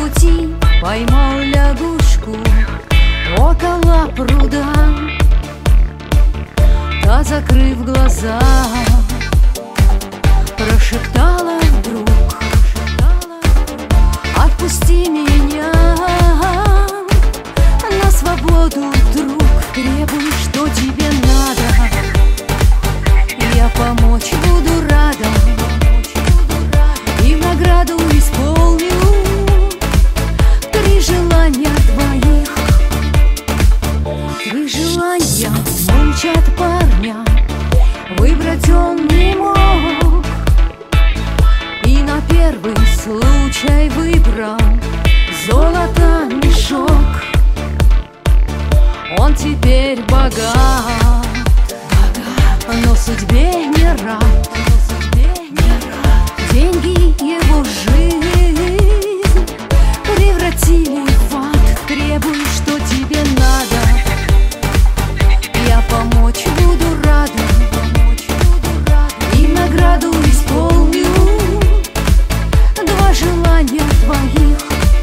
пути поймал лягушку около пруда. Та, закрыв глаза, прошептала вдруг: отпусти меня на свободу, друг. Требуй, что тебе надо, я помочь буду рада, и в награду исполню 3 желания твоих. 3 желания мучат парня, выбрать он не мог, и на первый случай выбрал золото мешок. Он теперь богат, но судьбе не рад. Деньги его жизнь превратили в ад. Требуй, что тебе надо, я помочь буду рада, и награду исполню 2 желания твоих.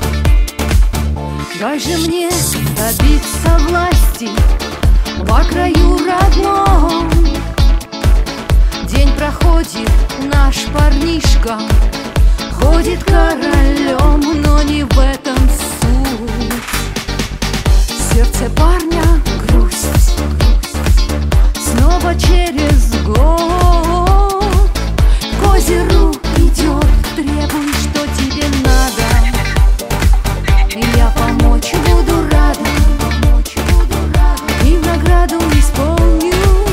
Дай же мне добиться власти во краю родном. День проходит, наш парнишка ходит королем, но не в этом суть. В сердце парня грусть, снова через год к озеру идет. Требуй, что тебе надо, я помочь буду рада, и в награду исполню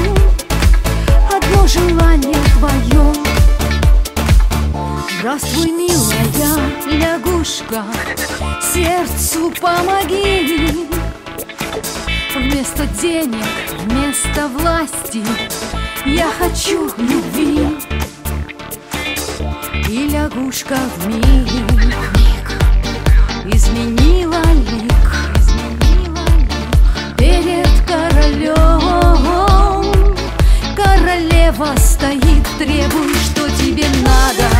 1 желание твое. Здравствуй, милая лягушка, сердцу помоги. Вместо денег, вместо власти я хочу любви. И лягушка вмиг изменила лик перед королем. Королева стоит, требуй, что тебе надо,